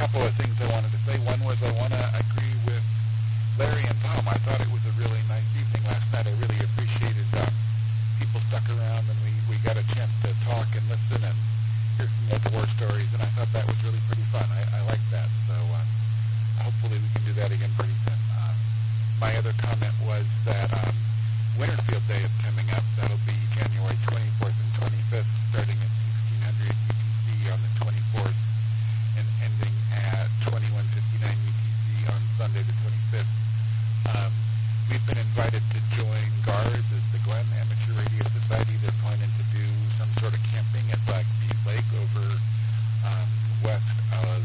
couple of things I wanted to say. One was I want to agree with Larry and Tom. I thought it was a really nice evening last night. I really